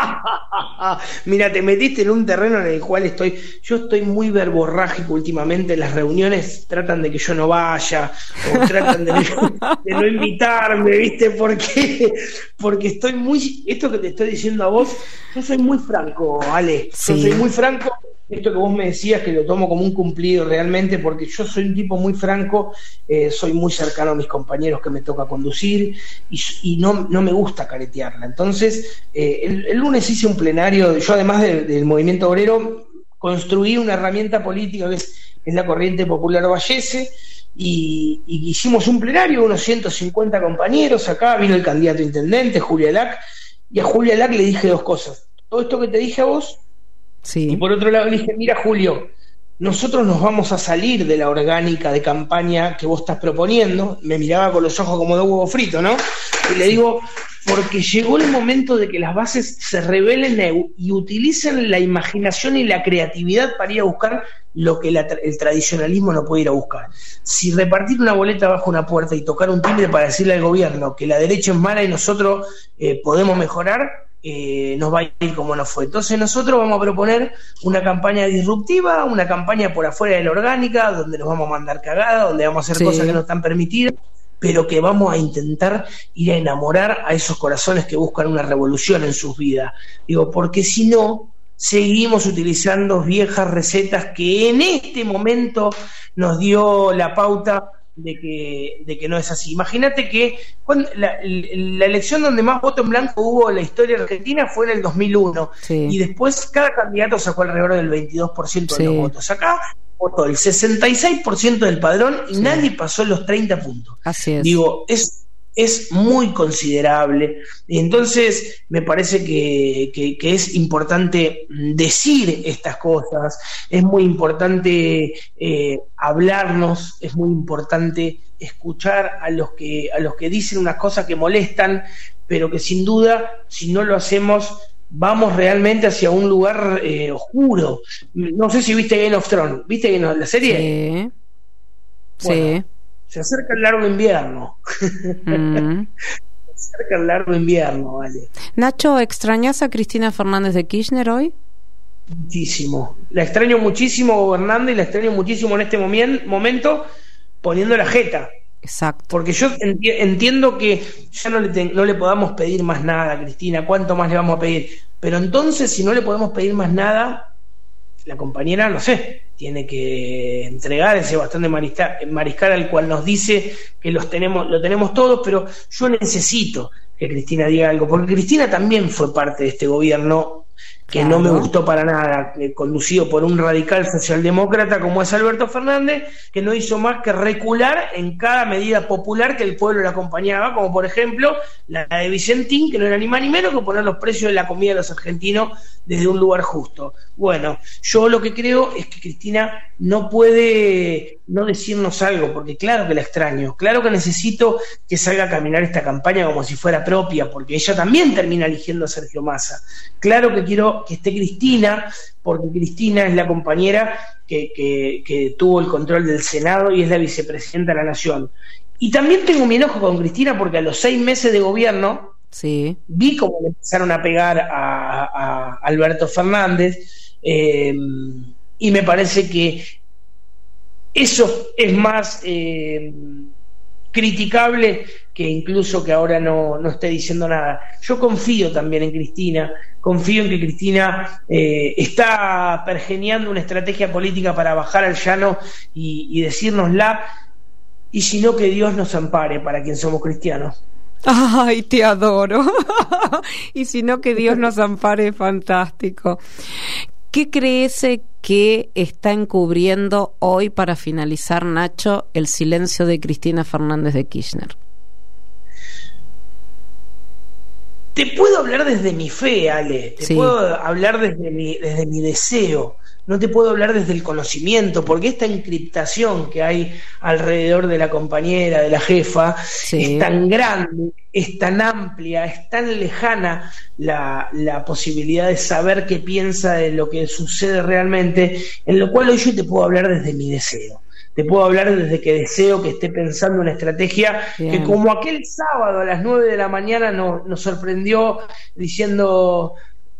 armar? Mira, te metiste en un terreno en el cual estoy, yo estoy muy verborrágico últimamente. En las reuniones tratan de que yo no vaya, o tratan de, de no invitarme, ¿viste? Porque, porque estoy muy, esto que te estoy diciendo a vos, yo soy muy franco, Ale, sí. Yo soy muy franco, esto que vos me decías que lo tomo como un cumplido realmente, porque yo soy un tipo muy franco, eh, soy muy cercano a mis compañeros que me toca conducir y, y no, no me gusta caretearla. Entonces, eh, el, el lunes hice un plenario, yo además de, del movimiento obrero, construí una herramienta política que es, es la Corriente Popular Vallese, y, y hicimos un plenario, unos ciento cincuenta compañeros, acá vino el candidato a intendente, Julia Lac, y a Julia Lac le dije dos cosas: todo esto que te dije a vos, sí. Y por otro lado le dije, mira Julio, nosotros nos vamos a salir de la orgánica de campaña que vos estás proponiendo. Me miraba con los ojos como de huevo frito, ¿no? Y le digo, porque llegó el momento de que las bases se rebelen y utilicen la imaginación y la creatividad para ir a buscar lo que la, el tradicionalismo no puede ir a buscar. Si repartir una boleta bajo una puerta y tocar un timbre para decirle al gobierno que la derecha es mala y nosotros eh, podemos mejorar, Eh, nos va a ir como nos fue. Entonces nosotros vamos a proponer una campaña disruptiva, una campaña por afuera de la orgánica, donde nos vamos a mandar cagada, donde vamos a hacer sí. cosas que no están permitidas, pero que vamos a intentar ir a enamorar a esos corazones que buscan una revolución en sus vidas. Digo, porque si no, seguimos utilizando viejas recetas que en este momento nos dio la pauta de que, de que no es así. Imagínate que cuando la, la elección donde más voto en blanco hubo en la historia de Argentina fue en el dos mil uno, sí. Y después cada candidato sacó alrededor del veintidós por ciento de sí. los votos. Acá votó el sesenta y seis por ciento del padrón y sí. nadie pasó los treinta puntos. Así es. Digo, es es muy considerable, y entonces me parece que, que, que es importante decir estas cosas, es muy importante eh, hablarnos, es muy importante escuchar a los que a los que dicen unas cosas que molestan, pero que sin duda, si no lo hacemos, vamos realmente hacia un lugar eh, oscuro. No sé si viste Game of Thrones, ¿viste la serie? Sí. Bueno, sí. Se acerca el largo invierno. Mm. Se acerca el largo invierno, vale. Nacho, ¿extrañas a Cristina Fernández de Kirchner hoy? Muchísimo. La extraño muchísimo gobernando y la extraño muchísimo en este momen- momento poniendo la jeta. Exacto. Porque yo enti- entiendo que ya no le, te- no le podamos pedir más nada a Cristina. ¿Cuánto más le vamos a pedir? Pero entonces, si no le podemos pedir más nada, la compañera, no sé, tiene que entregar ese bastón de mariscal, mariscal al cual nos dice que los tenemos, lo tenemos todos, pero yo necesito que Cristina diga algo, porque Cristina también fue parte de este gobierno que claro. no me gustó para nada, eh, conducido por un radical socialdemócrata como es Alberto Fernández, que no hizo más que recular en cada medida popular que el pueblo le acompañaba, como por ejemplo la de Vicentín, que no era ni más ni menos que poner los precios de la comida de los argentinos desde un lugar justo. Bueno, yo lo que creo es que Cristina no puede no decirnos algo, porque claro que la extraño, claro que necesito que salga a caminar esta campaña como si fuera propia, porque ella también termina eligiendo a Sergio Massa. Claro que quiero que esté Cristina, porque Cristina es la compañera que, que, que tuvo el control del Senado y es la vicepresidenta de la Nación. y también tengo mi enojo con Cristina porque a los seis meses de gobierno sí. vi cómo le empezaron a pegar a, a Alberto Fernández, eh, y me parece que eso es más eh, criticable que incluso que ahora no, no esté diciendo nada. Yo confío también en Cristina, confío en que Cristina eh, está pergeñando una estrategia política para bajar al llano y, y decírnosla, y si no, que Dios nos ampare para quien somos cristianos. Ay, te adoro. Y si no, que Dios nos ampare, fantástico. ¿Qué crees que está encubriendo hoy, para finalizar, Nacho, el silencio de Cristina Fernández de Kirchner? Te puedo hablar desde mi fe, Ale, te sí. puedo hablar desde mi, desde mi deseo, no te puedo hablar desde el conocimiento, porque esta encriptación que hay alrededor de la compañera, de la jefa, sí. es tan grande, es tan amplia, es tan lejana la, la posibilidad de saber qué piensa de lo que sucede realmente, en lo cual hoy yo te puedo hablar desde mi deseo. Te puedo hablar desde que deseo que esté pensando una estrategia Bien. que, como aquel sábado a las nueve de la mañana nos, nos sorprendió diciendo: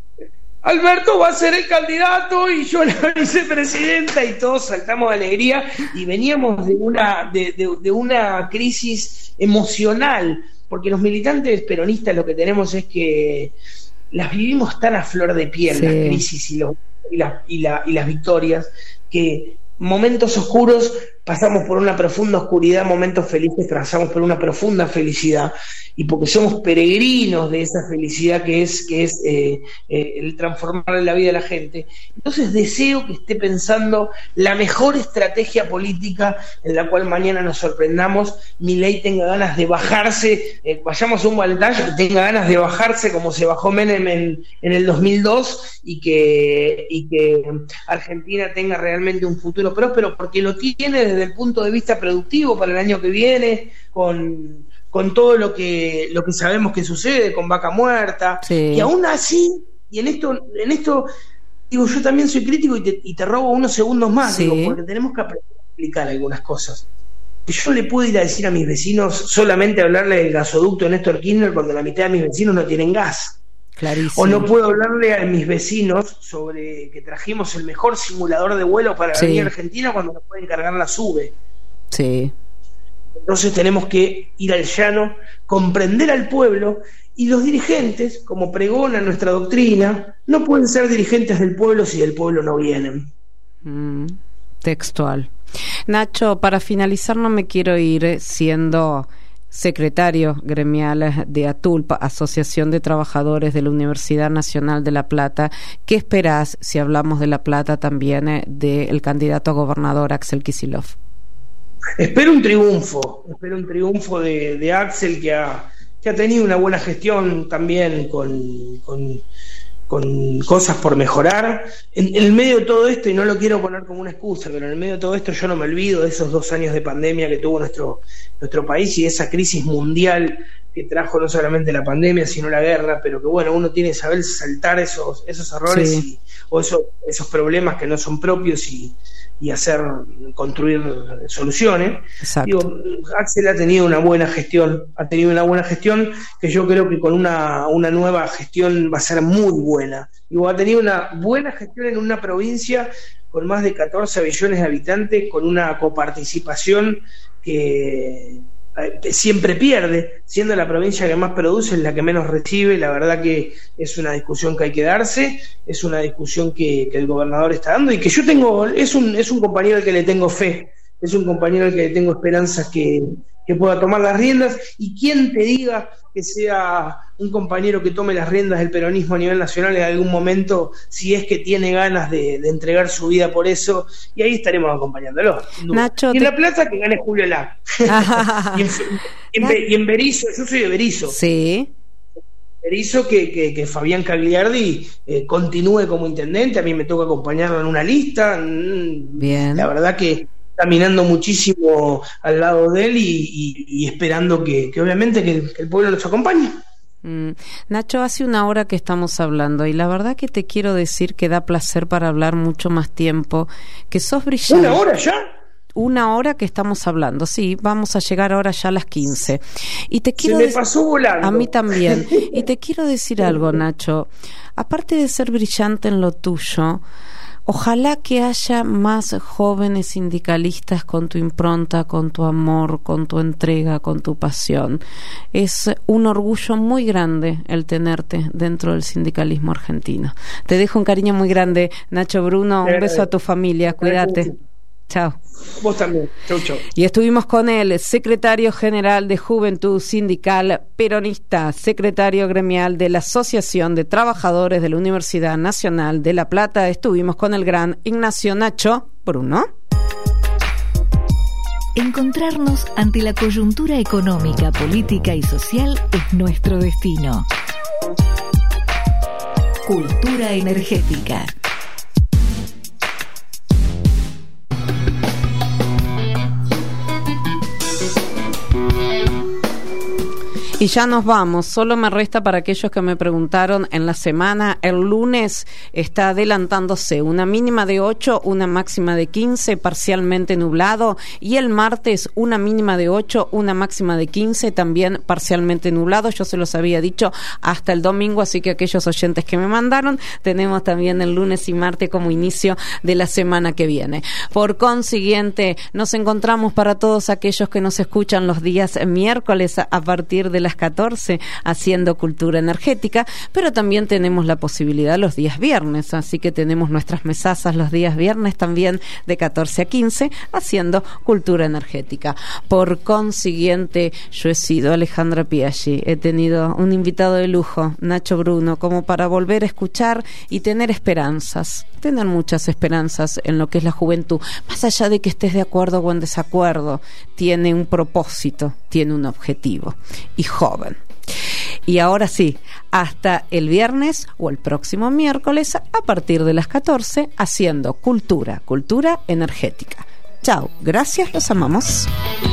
Alberto va a ser el candidato y yo la vicepresidenta, y todos saltamos de alegría, y veníamos de una, de, de, de una crisis emocional, porque los militantes peronistas lo que tenemos es que las vivimos tan a flor de piel, sí. las crisis y, los, y, la, y, la, y las victorias, que momentos oscuros pasamos por una profunda oscuridad, momentos felices pasamos por una profunda felicidad, y porque somos peregrinos de esa felicidad que es, que es eh, eh, el transformar la vida de la gente. Entonces deseo que esté pensando la mejor estrategia política en la cual mañana nos sorprendamos, Milei tenga ganas de bajarse, eh, vayamos a un balotaje, que tenga ganas de bajarse como se bajó Menem en, en el dos mil dos, y que, y que Argentina tenga realmente un futuro próspero, porque lo tiene desde el punto de vista productivo para el año que viene, con, con todo lo que lo que sabemos que sucede, con Vaca Muerta, sí. y aún así, y en esto, en esto digo, yo también soy crítico y te, y te robo unos segundos más, sí. digo, porque tenemos que aprender a explicar algunas cosas. Que yo le puedo ir a decir a mis vecinos, solamente hablarle del gasoducto de Néstor Kirchner, cuando la mitad de mis vecinos no tienen gas. Clarísimo. O no puedo hablarle a mis vecinos sobre que trajimos el mejor simulador de vuelo para sí. venir a Argentina cuando nos pueden cargar la SUBE. Sí. Entonces tenemos que ir al llano, comprender al pueblo, y los dirigentes, como pregona nuestra doctrina, no pueden ser dirigentes del pueblo si del pueblo no vienen. Mm, textual. Nacho, para finalizar, no me quiero ir siendo secretario gremial de ATULP, Asociación de Trabajadores de la Universidad Nacional de La Plata. ¿Qué esperás, si hablamos de La Plata, también eh, del candidato a gobernador Axel Kicillof? Espero un triunfo, espero un triunfo de, de Axel, que ha, que ha tenido una buena gestión también con, con, con cosas por mejorar. En, en el medio de todo esto, y no lo quiero poner como una excusa, pero en el medio de todo esto yo no me olvido de esos dos años de pandemia que tuvo nuestro, nuestro país, y esa crisis mundial que trajo no solamente la pandemia, sino la guerra, pero que bueno, uno tiene que saber saltar esos, esos errores sí. y, o esos, esos problemas que no son propios, y y hacer, construir soluciones. Exacto. Digo, Axel ha tenido una buena gestión, ha tenido una buena gestión que yo creo que con una, una nueva gestión va a ser muy buena. Digo, ha tenido una buena gestión en una provincia con más de catorce millones de habitantes, con una coparticipación que siempre pierde, siendo la provincia que más produce, es la que menos recibe. La verdad que es una discusión que hay que darse, es una discusión que, que el gobernador está dando, y que yo tengo, es un, es un compañero al que le tengo fe, es un compañero al que le tengo esperanzas que, que pueda tomar las riendas, y quien te diga que sea un compañero que tome las riendas del peronismo a nivel nacional en algún momento, si es que tiene ganas de, de entregar su vida por eso, y ahí estaremos acompañándolo. Nacho, y en te... La Plata que gane Julio Lá. y, en, y, en, y en Berizo, yo soy de Berizo. Sí. Berizo que, que, que Fabián Cagliardi eh, continúe como intendente. A mí me toca acompañarlo en una lista. Bien. La verdad que caminando muchísimo al lado de él, y, y, y esperando que, que obviamente que, que el pueblo nos acompañe. Mm. Nacho, hace una hora que estamos hablando, y la verdad que te quiero decir que da placer para hablar mucho más tiempo, que sos brillante. ¿Una hora ya? una hora que estamos hablando. Sí, vamos a llegar ahora ya a las quince. Y te quiero Se me pasó volando. A mí también. Y te quiero decir algo, Nacho. Aparte de ser brillante en lo tuyo, ojalá que haya más jóvenes sindicalistas con tu impronta, con tu amor, con tu entrega, con tu pasión. Es un orgullo muy grande el tenerte dentro del sindicalismo argentino. Te dejo un cariño muy grande, Nacho Bruno. Un beso a tu familia. Cuídate. Chao. Vos también. Chau, chau. Y estuvimos con el secretario general de Juventud Sindical Peronista, secretario gremial de la Asociación de Trabajadores de la Universidad Nacional de La Plata. Estuvimos con el gran Ignacio Nacho Bruno. Encontrarnos ante la coyuntura económica, política y social es nuestro destino. Cultura energética. Y ya nos vamos, solo me resta para aquellos que me preguntaron en la semana, el lunes está adelantándose una mínima de ocho, una máxima de quince, parcialmente nublado, y el martes una mínima de ocho, una máxima de quince, también parcialmente nublado. Yo se los había dicho hasta el domingo, así que aquellos oyentes que me mandaron, tenemos también el lunes y martes como inicio de la semana que viene. Por consiguiente, nos encontramos para todos aquellos que nos escuchan los días miércoles a partir de las catorce haciendo Cultura Energética, pero también tenemos la posibilidad los días viernes, así que tenemos nuestras mesazas los días viernes también de catorce a quince haciendo Cultura Energética. Por consiguiente, yo he sido Alejandra Piaggi, he tenido un invitado de lujo, Nacho Bruno, como para volver a escuchar y tener esperanzas, tener muchas esperanzas en lo que es la juventud, más allá de que estés de acuerdo o en desacuerdo, tiene un propósito, tiene un objetivo, y joven. Y ahora sí, hasta el viernes o el próximo miércoles a partir de las catorce haciendo Cultura, Cultura Energética. Chao, gracias, los amamos.